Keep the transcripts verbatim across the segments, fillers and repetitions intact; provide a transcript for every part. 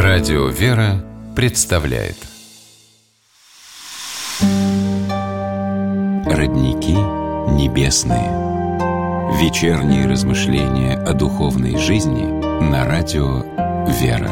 Радио «Вера» представляет Родники небесные. Вечерние размышления о духовной жизни на радио «Вера».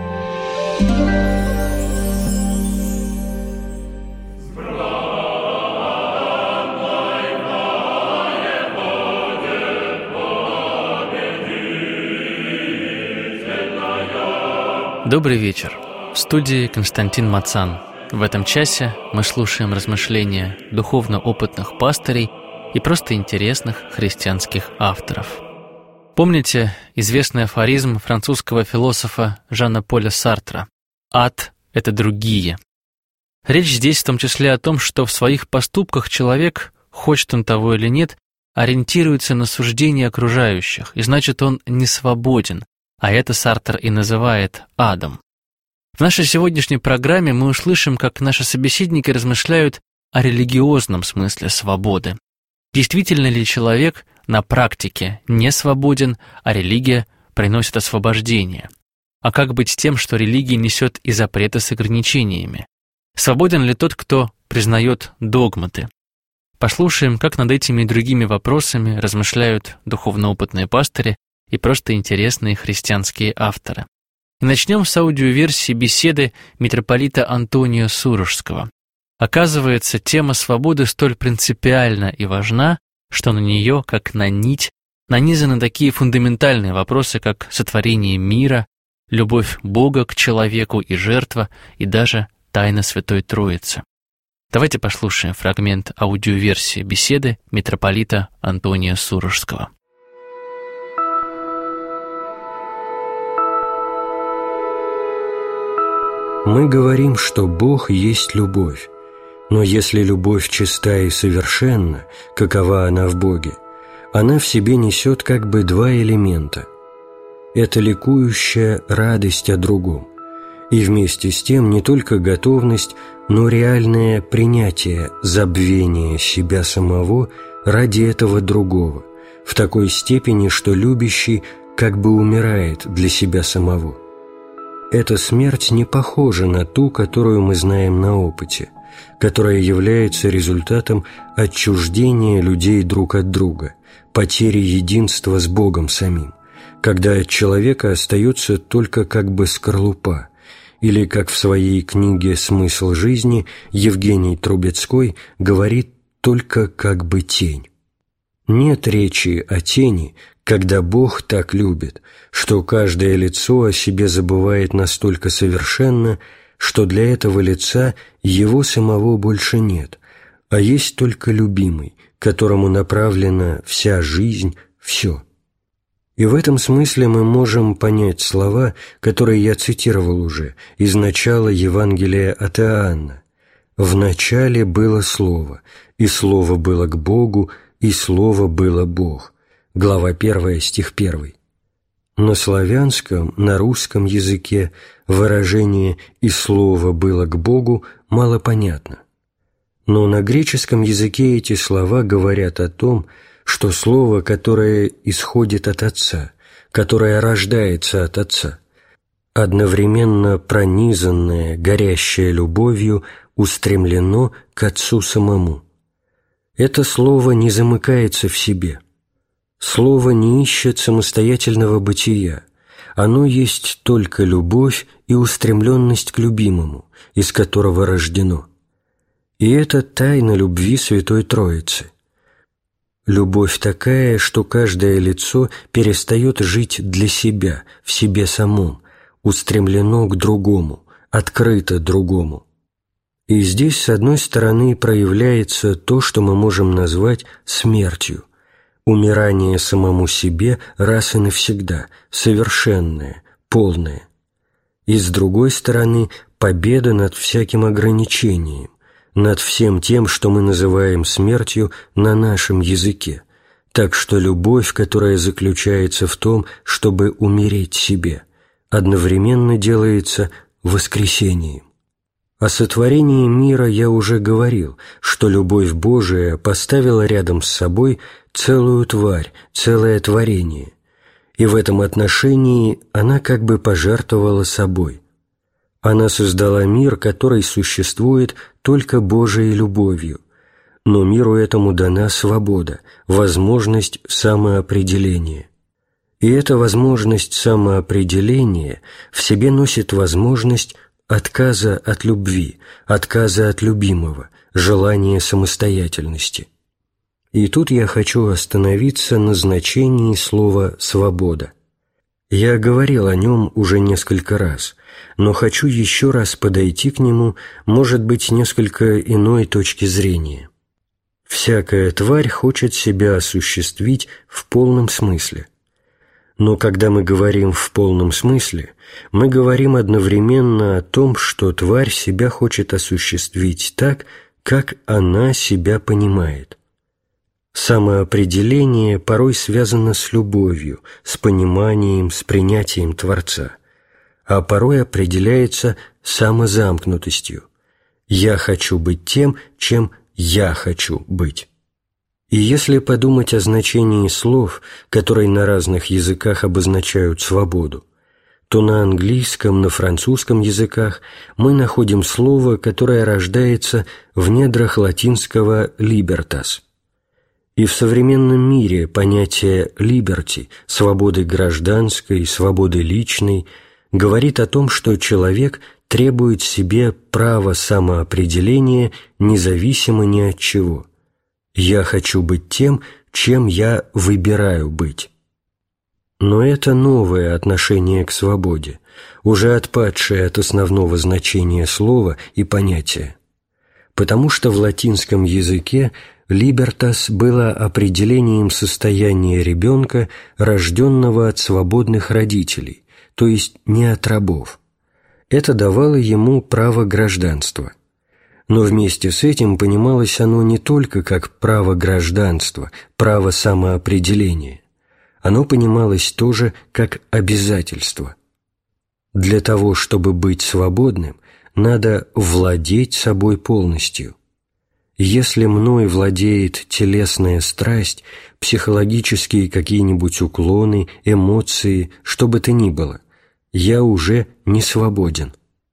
Добрый вечер. В студии Константин Мацан. В этом часе мы слушаем размышления духовно опытных пастырей и просто интересных христианских авторов. Помните известный афоризм французского философа Жана-Поля Сартра «Ад – это другие». Речь здесь в том числе о том, что в своих поступках человек, хочет он того или нет, ориентируется на суждения окружающих, и значит он не свободен, а это Сартр и называет адом. В нашей сегодняшней программе мы услышим, как наши собеседники размышляют о религиозном смысле свободы. Действительно ли человек на практике не свободен, а религия приносит освобождение? А как быть с тем, что религия несет и запреты с ограничениями? Свободен ли тот, кто признает догматы? Послушаем, как над этими и другими вопросами размышляют духовно-опытные пастыри и просто интересные христианские авторы. И начнем с аудиоверсии беседы митрополита Антония Сурожского. Оказывается, тема свободы столь принципиальна и важна, что на нее, как на нить, нанизаны такие фундаментальные вопросы, как сотворение мира, любовь Бога к человеку и жертва, и даже тайна Святой Троицы. Давайте послушаем фрагмент аудиоверсии беседы митрополита Антония Сурожского. Мы говорим, что Бог есть любовь, но если любовь чиста и совершенна, какова она в Боге, она в себе несет как бы два элемента. Это ликующая радость о другом, и вместе с тем не только готовность, но реальное принятие забвения себя самого ради этого другого, в такой степени, что любящий как бы умирает для себя самого. Эта смерть не похожа на ту, которую мы знаем на опыте, которая является результатом отчуждения людей друг от друга, потери единства с Богом самим, когда от человека остается только как бы скорлупа, или, как в своей книге «Смысл жизни» Евгений Трубецкой говорит, только как бы тень. Нет речи о тени, когда Бог так любит, что каждое лицо о себе забывает настолько совершенно, что для этого лица его самого больше нет, а есть только любимый, которому направлена вся жизнь, все. И в этом смысле мы можем понять слова, которые я цитировал уже, из начала Евангелия от Иоанна. «В начале было Слово, и Слово было к Богу, и Слово было Бог». Глава первая, стих первый. На славянском, на русском языке выражение «и слово было к Богу» мало понятно. Но на греческом языке эти слова говорят о том, что слово, которое исходит от Отца, которое рождается от Отца, одновременно пронизанное, горящее любовью, устремлено к Отцу самому. Это слово не замыкается в себе. Слово не ищет самостоятельного бытия, оно есть только любовь и устремленность к любимому, из которого рождено. И это тайна любви Святой Троицы. Любовь такая, что каждое лицо перестает жить для себя, в себе самом, устремлено к другому, открыто другому. И здесь, с одной стороны, проявляется то, что мы можем назвать смертью, умирание самому себе раз и навсегда, совершенное, полное. И с другой стороны, победа над всяким ограничением, над всем тем, что мы называем смертью на нашем языке, так что любовь, которая заключается в том, чтобы умереть себе, одновременно делается воскресением. О сотворении мира я уже говорил, что любовь Божия поставила рядом с собой целую тварь, целое творение, и в этом отношении она как бы пожертвовала собой, Она создала мир, который существует только Божией любовью, но миру этому дана свобода, возможность самоопределения. И эта возможность самоопределения в себе носит возможность отказа от любви, отказа от любимого, желания самостоятельности. И тут я хочу остановиться на значении слова «свобода». Я говорил о нем уже несколько раз, но хочу еще раз подойти к нему, может быть, с несколько иной точки зрения. Всякая тварь хочет себя осуществить в полном смысле. Но когда мы говорим «в полном смысле», мы говорим одновременно о том, что тварь себя хочет осуществить так, как она себя понимает. Самоопределение порой связано с любовью, с пониманием, с принятием Творца, а порой определяется самозамкнутостью. «Я хочу быть тем, чем я хочу быть». И если подумать о значении слов, которые на разных языках обозначают свободу, то на английском, на французском языках мы находим слово, которое рождается в недрах латинского «libertas». И в современном мире понятие «liberty», свободы гражданской, свободы личной, говорит о том, что человек требует себе права самоопределения независимо ни от чего. «Я хочу быть тем, чем я выбираю быть». Но это новое отношение к свободе, уже отпадшее от основного значения слова и понятия. Потому что в латинском языке «libertas» было определением состояния ребенка, рожденного от свободных родителей, то есть не от рабов. Это давало ему право гражданства. Но вместе с этим понималось оно не только как право гражданства, право самоопределения. Оно понималось тоже как обязательство. Для того, чтобы быть свободным, надо владеть собой полностью. Если мной владеет телесная страсть, психологические какие-нибудь уклоны, эмоции, что бы то ни было, я уже не свободен.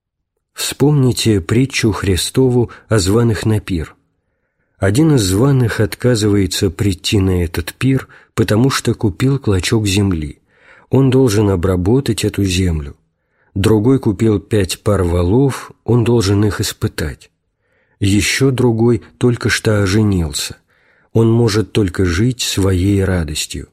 Вспомните притчу Христову о званых на пир. Один из званых отказывается прийти на этот пир, потому что купил клочок земли. Он должен обработать эту землю. Другой купил пять пар волов, он должен их испытать. Еще другой только что оженился. Он может только жить своей радостью.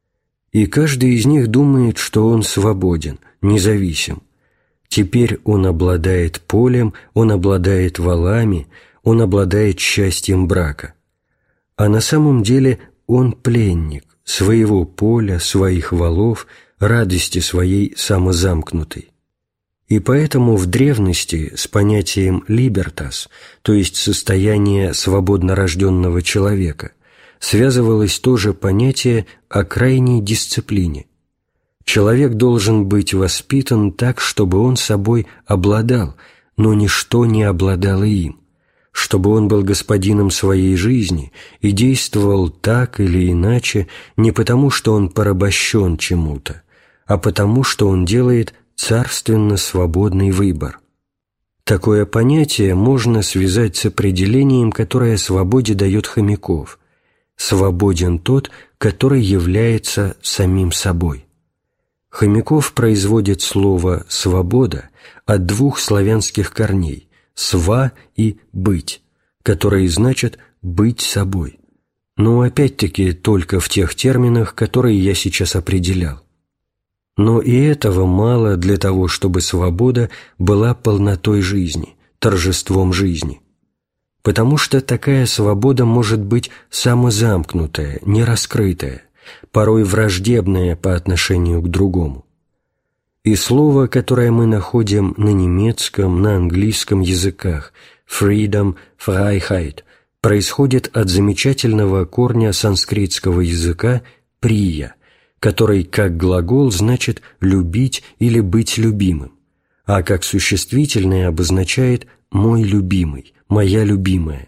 И каждый из них думает, что он свободен, независим. Теперь он обладает полем, он обладает волами, он обладает счастьем брака. А на самом деле он пленник своего поля, своих волов, радости своей самозамкнутой. И поэтому в древности с понятием «libertas», то есть состояние свободно рожденного человека, связывалось тоже понятие о крайней дисциплине. Человек должен быть воспитан так, чтобы он собой обладал, но ничто не обладало им, чтобы он был господином своей жизни и действовал так или иначе не потому, что он порабощен чему-то, а потому, что он делает царственно свободный выбор. Такое понятие можно связать с определением, которое свободе дает Хомяков: «Свободен тот, который является самим собой». Хомяков производит слово «свобода» от двух славянских корней «сва» и «быть», которые значат «быть собой», но опять-таки только в тех терминах, которые я сейчас определял. Но и этого мало для того, чтобы свобода была полнотой жизни, торжеством жизни. Потому что такая свобода может быть самозамкнутая, нераскрытая, порой враждебная по отношению к другому. И слово, которое мы находим на немецком, на английском языках «freedom», «freiheit», происходит от замечательного корня санскритского языка «прия», который как глагол значит «любить» или «быть любимым», а как существительное обозначает «мой любимый», «моя любимая».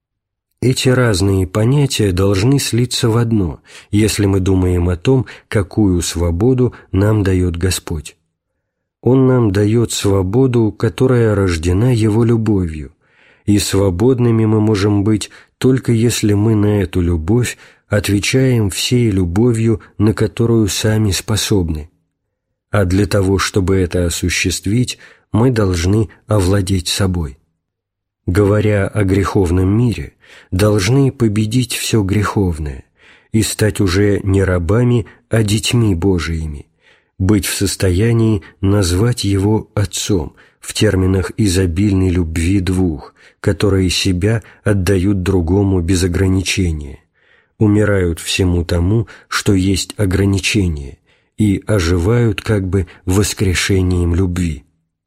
Эти разные понятия должны слиться в одно, если мы думаем о том, какую свободу нам дает Господь. Он нам дает свободу, которая рождена Его любовью, и свободными мы можем быть только если мы на эту любовь отвечаем всей любовью, на которую сами способны. А для того, чтобы это осуществить, мы должны овладеть собой. Говоря о греховном мире, должны победить все греховное и стать уже не рабами, а детьми Божиими, быть в состоянии назвать Его Отцом в терминах изобильной любви двух, которые себя отдают другому без ограничения, умирают всему тому, что есть ограничение, и оживают как бы воскрешением любви.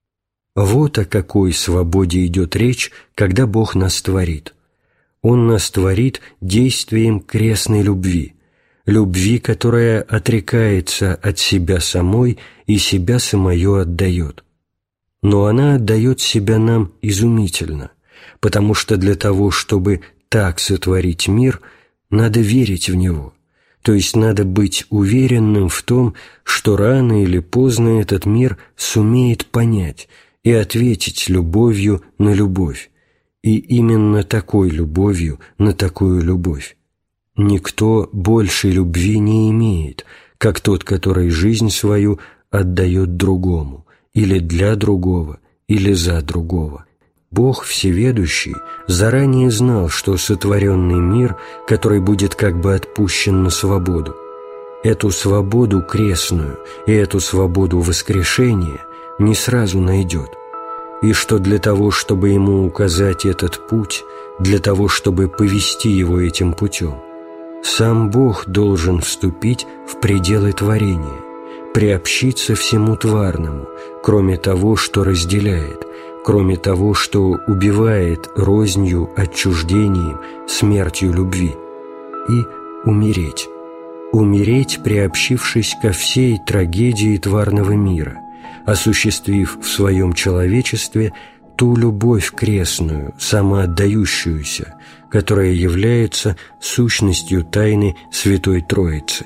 Вот о какой свободе идет речь, когда Бог нас творит. Он нас творит действием крестной любви, любви, которая отрекается от себя самой и себя самое отдает. Но она отдает себя нам изумительно, потому что для того, чтобы так сотворить мир, надо верить в него, то есть надо быть уверенным в том, что рано или поздно этот мир сумеет понять и ответить любовью на любовь, и именно такой любовью на такую любовь. Никто большей любви не имеет, как тот, который жизнь свою отдает другому, или для другого, или за другого. Бог Всеведущий заранее знал, что сотворенный мир, который будет как бы отпущен на свободу, эту свободу крестную и эту свободу воскрешения не сразу найдет, и что для того, чтобы ему указать этот путь, для того, чтобы повести его этим путем, сам Бог должен вступить в пределы творения, приобщиться всему тварному, кроме того, что разделяет, кроме того, что убивает рознью, отчуждением, смертью любви, и умереть. Умереть, приобщившись ко всей трагедии тварного мира, осуществив в своем человечестве ту любовь крестную, самоотдающуюся, которая является сущностью тайны Святой Троицы.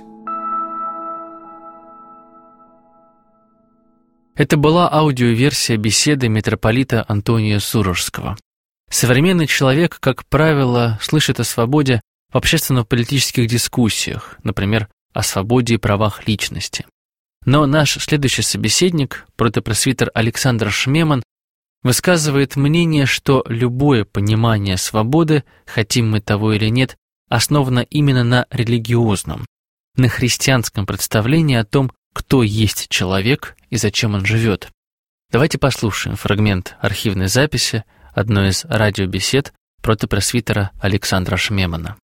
Это была аудиоверсия беседы митрополита Антония Сурожского. Современный человек, как правило, слышит о свободе в общественно-политических дискуссиях, например, о свободе и правах личности. Но наш следующий собеседник, протопресвитер Александр Шмеман, высказывает мнение, что любое понимание свободы, хотим мы того или нет, основано именно на религиозном, на христианском представлении о том, кто есть человек и зачем он живет. Давайте послушаем фрагмент архивной записи одной из радиобесед протопресвитера Александра Шмемана.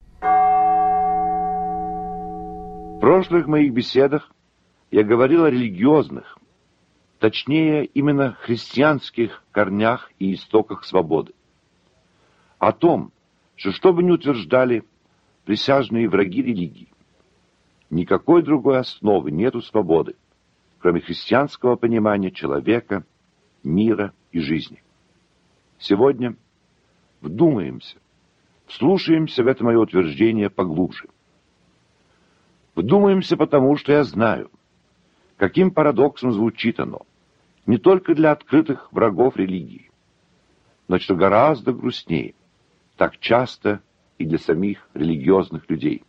В прошлых моих беседах я говорил о религиозных, точнее, именно христианских корнях и истоках свободы. О том, что что бы ни утверждали присяжные враги религии, никакой другой основы нет у свободы, кроме христианского понимания человека, мира и жизни. Сегодня вдумаемся, вслушаемся в это мое утверждение поглубже. Вдумаемся потому, что я знаю, каким парадоксом звучит оно, не только для открытых врагов религии, но что гораздо грустнее, так часто и для самих религиозных людей.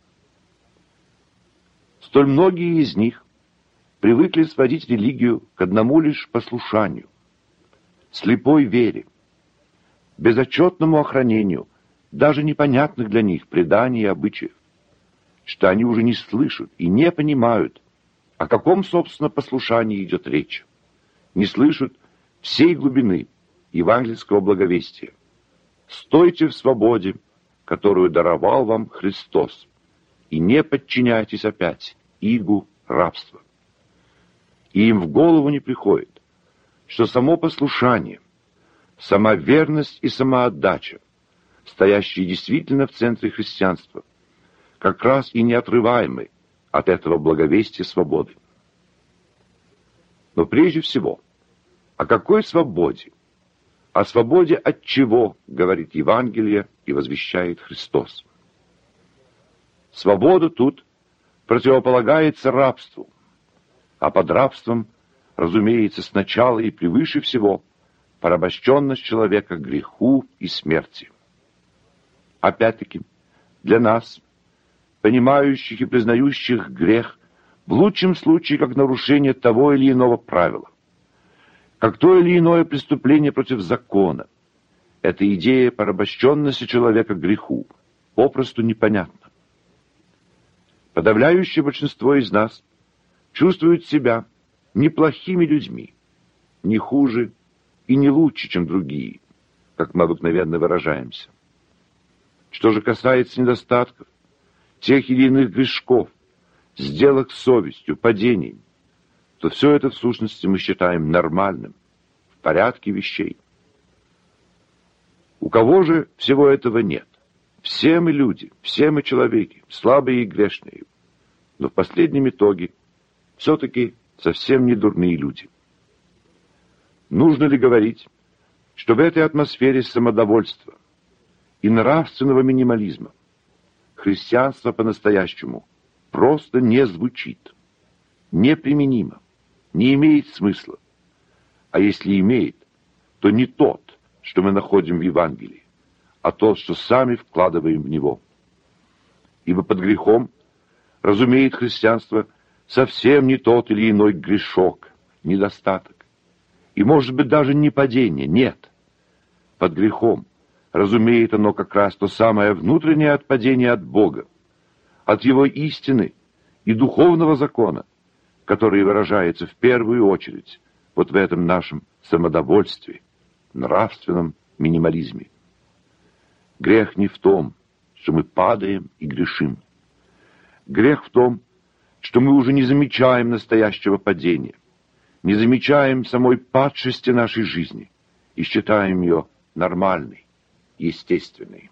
Столь многие из них привыкли сводить религию к одному лишь послушанию, слепой вере, безотчетному охранению даже непонятных для них преданий и обычаев, что они уже не слышат и не понимают, о каком, собственно, послушании идет речь, не слышат всей глубины евангельского благовестия. Стойте в свободе, которую даровал вам Христос, и не подчиняйтесь опять игу рабства. И им в голову не приходит, что само послушание, сама верность и самоотдача, стоящие действительно в центре христианства, как раз и неотрываемы от этого благовестия свободы. Но прежде всего, о какой свободе? О свободе от чего, говорит Евангелие и возвещает Христос. Свобода тут противополагается рабству, а под рабством разумеется, сначала и превыше всего порабощенность человека греху и смерти. Опять-таки, для нас, понимающих и признающих грех, в лучшем случае как нарушение того или иного правила, как то или иное преступление против закона, эта идея порабощенности человека греху попросту непонятна. Подавляющее большинство из нас чувствует себя неплохими людьми, не хуже и не лучше, чем другие, как мы обыкновенно выражаемся. Что же касается недостатков, тех или иных грешков, сделок с совестью, падений, то все это в сущности мы считаем нормальным, в порядке вещей. У кого же всего этого нет? Все мы люди, все мы человеки, слабые и грешные, но в последнем итоге все-таки совсем не дурные люди. Нужно ли говорить, что в этой атмосфере самодовольства и нравственного минимализма христианство по-настоящему просто не звучит, неприменимо, не имеет смысла, а если имеет, то не тот, что мы находим в Евангелии, а то, что сами вкладываем в него. Ибо под грехом разумеет христианство совсем не тот или иной грешок, недостаток. И, может быть, даже не падение, нет. Под грехом разумеет оно как раз то самое внутреннее отпадение от Бога, от Его истины и духовного закона, который выражается в первую очередь вот в этом нашем самодовольстве, нравственном минимализме. Грех не в том, что мы падаем и грешим. Грех в том, что мы уже не замечаем настоящего падения, не замечаем самой падшести нашей жизни и считаем ее нормальной, естественной.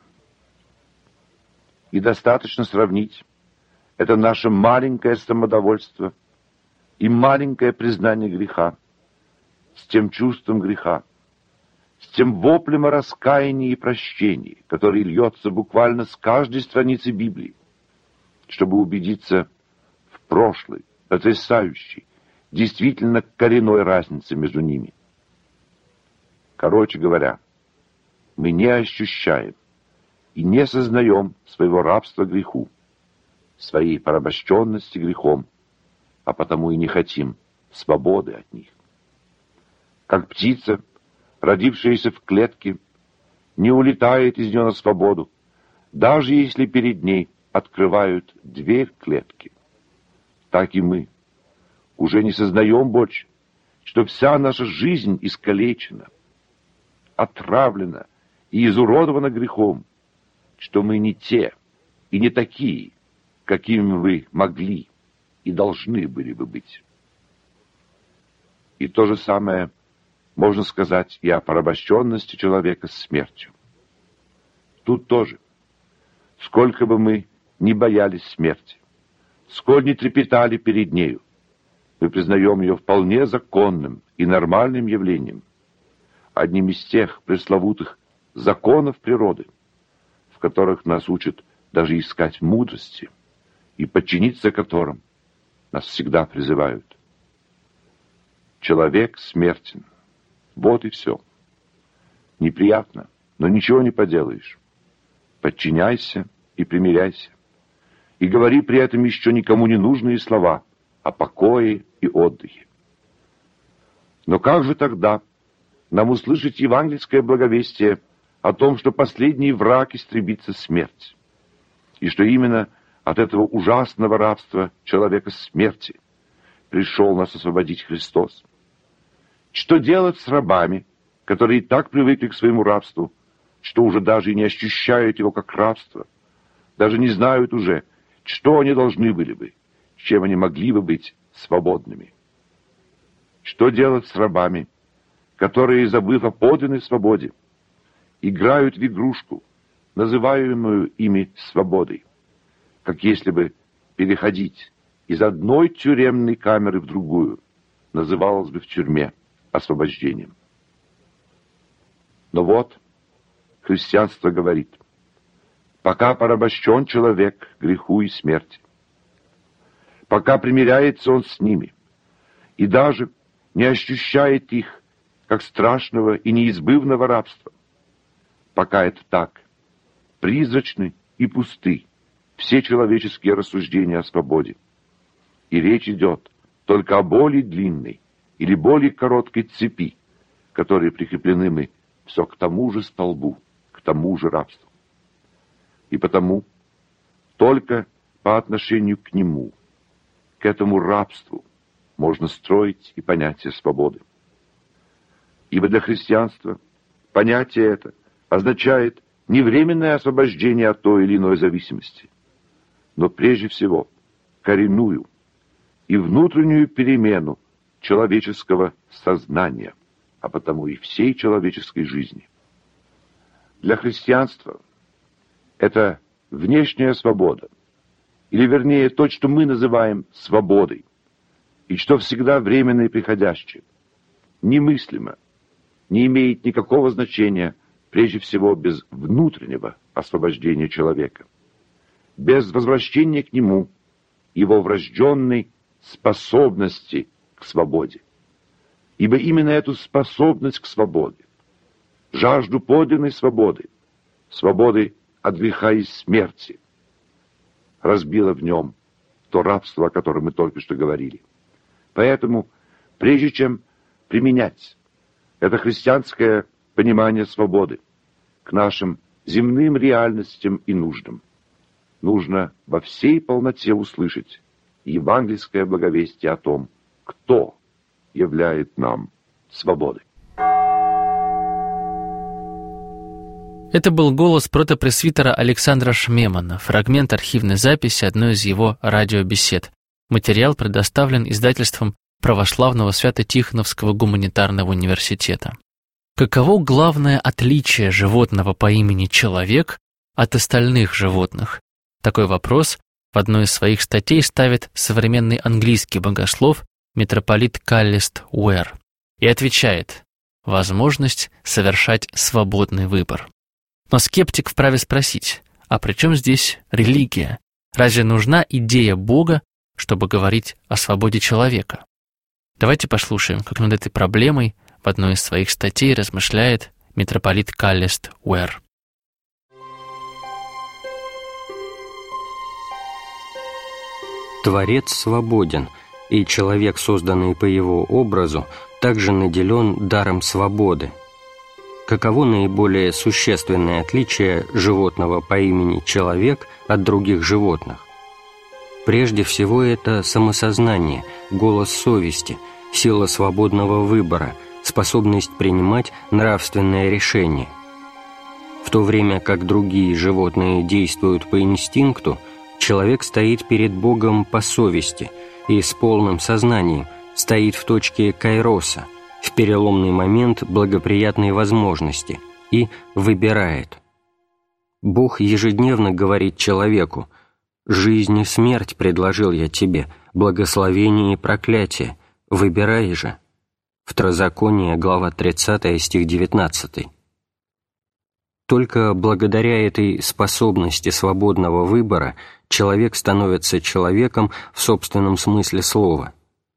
И достаточно сравнить это наше маленькое самодовольство и маленькое признание греха с тем чувством греха, с тем воплем о раскаянии и прощении, который льется буквально с каждой страницы Библии, чтобы убедиться в прошлой, потрясающей, действительно коренной разнице между ними. Короче говоря, мы не ощущаем и не сознаем своего рабства греху, своей порабощенности грехом, а потому и не хотим свободы от них. Как птица, родившаяся в клетке, не улетает из нее на свободу, даже если перед ней открывают дверь клетки. Так и мы уже не сознаем больше, что вся наша жизнь искалечена, отравлена и изуродована грехом, что мы не те и не такие, какими вы могли и должны были бы быть. И то же самое можно сказать и о порабощенности человека смертью. Тут тоже, сколько бы мы ни боялись смерти, сколь ни трепетали перед нею, мы признаем ее вполне законным и нормальным явлением, одним из тех пресловутых законов природы, в которых нас учат даже искать мудрости и подчиниться которым нас всегда призывают. Человек смертен. Вот и все. Неприятно, но ничего не поделаешь. Подчиняйся и примиряйся. И говори при этом еще никому не нужные слова о покое и отдыхе. Но как же тогда нам услышать евангельское благовестие о том, что последний враг истребится смерть, и что именно от этого ужасного рабства человека смерти пришел нас освободить Христос? Что делать с рабами, которые так привыкли к своему рабству, что уже даже и не ощущают его как рабство, даже не знают уже, что они должны были бы, чем они могли бы быть свободными? Что делать с рабами, которые, забыв о подлинной свободе, играют в игрушку, называемую ими свободой, как если бы переходить из одной тюремной камеры в другую называлось бы в тюрьме освобождением? Но вот христианство говорит: пока порабощен человек греху и смерти, пока примиряется он с ними, и даже не ощущает их как страшного и неизбывного рабства. Пока это так, призрачны и пусты все человеческие рассуждения о свободе. И речь идет только о более длинной или более короткой цепи, которые прикреплены мы все к тому же столбу, к тому же рабству. И потому только по отношению к нему, к этому рабству, можно строить и понятие свободы. Ибо для христианства понятие это означает не временное освобождение от той или иной зависимости, но прежде всего коренную и внутреннюю перемену человеческого сознания, а потому и всей человеческой жизни. Для христианства это внешняя свобода, или вернее то, что мы называем свободой, и что всегда временно и приходящее, немыслимо, не имеет никакого значения, прежде всего, без внутреннего освобождения человека, без возвращения к нему его врожденной способности к свободе. Ибо именно эту способность к свободе, жажду подлинной свободы, свободы от греха и смерти, разбило в нем то рабство, о котором мы только что говорили. Поэтому, прежде чем применять это христианское понимание свободы к нашим земным реальностям и нуждам, нужно во всей полноте услышать евангельское благовестие о том, кто являет нам свободой. Это был голос протопресвитера Александра Шмемана, фрагмент архивной записи одной из его радиобесед. Материал предоставлен издательством Православного Свято-Тихоновского гуманитарного университета. Каково главное отличие животного по имени человек от остальных животных? Такой вопрос в одной из своих статей ставит современный английский богослов митрополит Каллист Уэр и отвечает: возможность совершать свободный выбор. Но скептик вправе спросить: а при чем здесь религия? Разве нужна идея Бога, чтобы говорить о свободе человека? Давайте послушаем, как над этой проблемой в одной из своих статей размышляет митрополит Каллист Уэр. Творец свободен, и человек, созданный по его образу, также наделен даром свободы. Каково наиболее существенное отличие животного по имени человек от других животных? Прежде всего, это самосознание, голос совести, сила свободного выбора, способность принимать нравственное решение. В то время как другие животные действуют по инстинкту, человек стоит перед Богом по совести и с полным сознанием стоит в точке кайроса, в переломный момент благоприятной возможности, и выбирает. Бог ежедневно говорит человеку: «Жизнь и смерть предложил я тебе, благословение и проклятие, выбирай же». Второзаконие, глава тридцатая, стих девятнадцатый. Только благодаря этой способности свободного выбора человек становится человеком в собственном смысле слова.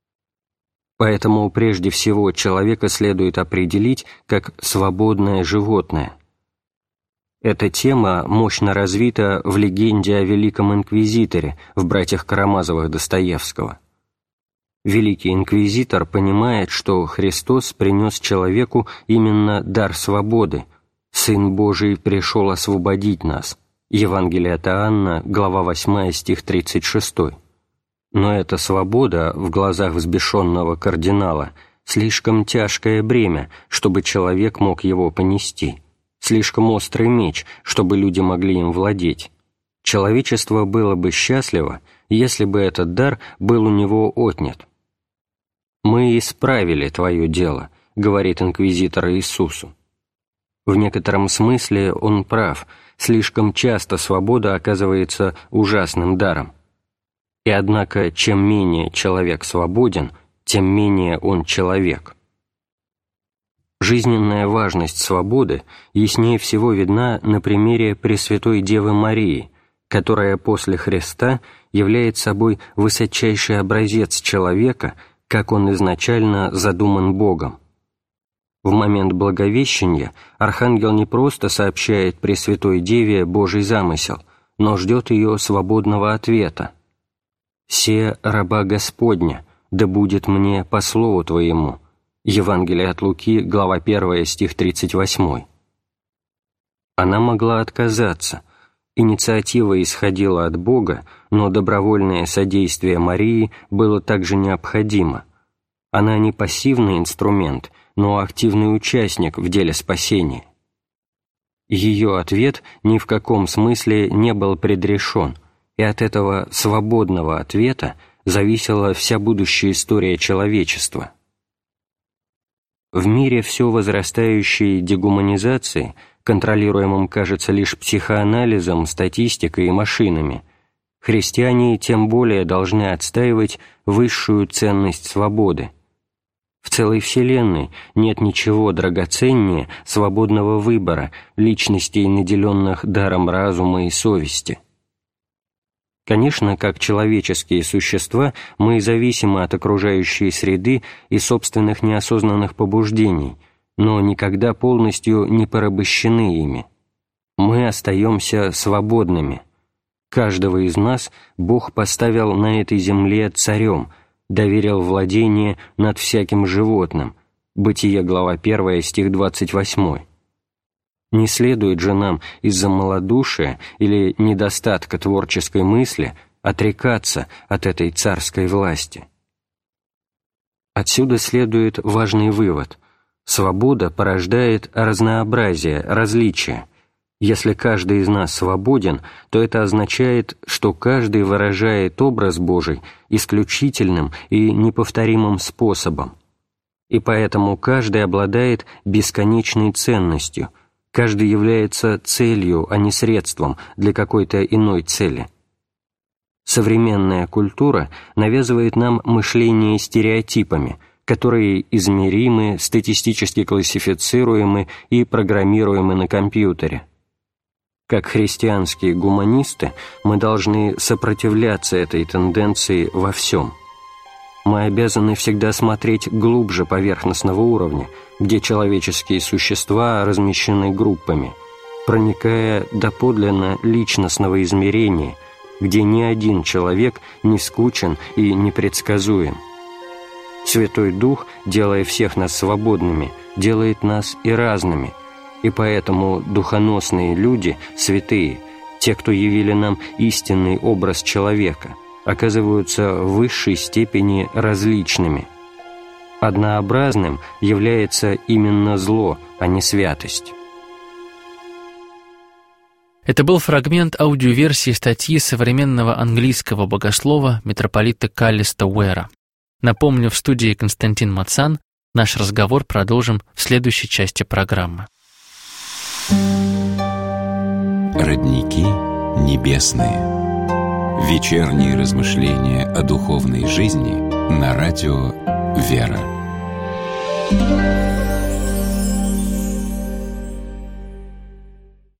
Поэтому прежде всего человека следует определить как свободное животное. Эта тема мощно развита в легенде о Великом Инквизиторе в «Братьях Карамазовых» Достоевского. Великий Инквизитор понимает, что Христос принес человеку именно дар свободы. «Сын Божий пришел освободить нас». Евангелие от Иоанна, глава восьмая, стих тридцать шестой. Но эта свобода в глазах взбешенного кардинала слишком тяжкое бремя, чтобы человек мог его понести, слишком острый меч, чтобы люди могли им владеть. Человечество было бы счастливо, если бы этот дар был у него отнят. «Мы исправили твое дело», — говорит инквизитор Иисусу. В некотором смысле он прав, слишком часто свобода оказывается ужасным даром. И однако, чем менее человек свободен, тем менее он человек. Жизненная важность свободы яснее всего видна на примере Пресвятой Девы Марии, которая после Христа является собой высочайший образец человека, как он изначально задуман Богом. В момент Благовещения архангел не просто сообщает Пресвятой Деве Божий замысел, но ждет ее свободного ответа. «Се раба Господня, да будет мне по слову Твоему». Евангелие от Луки, глава первая, стих тридцать восемь. Она могла отказаться. Инициатива исходила от Бога, но добровольное содействие Марии было также необходимо. Она не пассивный инструмент, но активный участник в деле спасения. Ее ответ ни в каком смысле не был предрешен, и от этого свободного ответа зависела вся будущая история человечества. В мире все возрастающей дегуманизации, контролируемом, кажется, лишь психоанализом, статистикой и машинами, христиане тем более должны отстаивать высшую ценность свободы. В целой Вселенной нет ничего драгоценнее свободного выбора личностей, наделенных даром разума и совести. Конечно, как человеческие существа, мы зависимы от окружающей среды и собственных неосознанных побуждений, но никогда полностью не порабощены ими. Мы остаемся свободными. Каждого из нас Бог поставил на этой земле царем, доверил владение над всяким животным. Бытие, глава первая, стих двадцать восемь. Не следует же нам из-за малодушия или недостатка творческой мысли отрекаться от этой царской власти. Отсюда следует важный вывод. Свобода порождает разнообразие, различия. Если каждый из нас свободен, то это означает, что каждый выражает образ Божий исключительным и неповторимым способом. И поэтому каждый обладает бесконечной ценностью, каждый является целью, а не средством для какой-то иной цели. Современная культура навязывает нам мышление стереотипами, которые измеримы, статистически классифицируемы и программируемы на компьютере. Как христианские гуманисты, мы должны сопротивляться этой тенденции во всем. Мы обязаны всегда смотреть глубже поверхностного уровня, где человеческие существа размещены группами, проникая до подлинно личностного измерения, где ни один человек не скучен и непредсказуем. Святой Дух, делая всех нас свободными, делает нас и разными, и поэтому духоносные люди, святые, те, кто явили нам истинный образ человека, оказываются в высшей степени различными. Однообразным является именно зло, а не святость. Это был фрагмент аудиоверсии статьи современного английского богослова митрополита Каллиста Уэра. Напомню, в студии Константин Мацан. Наш разговор продолжим в следующей части программы. Родники небесные. Вечерние размышления о духовной жизни на радио «Вера».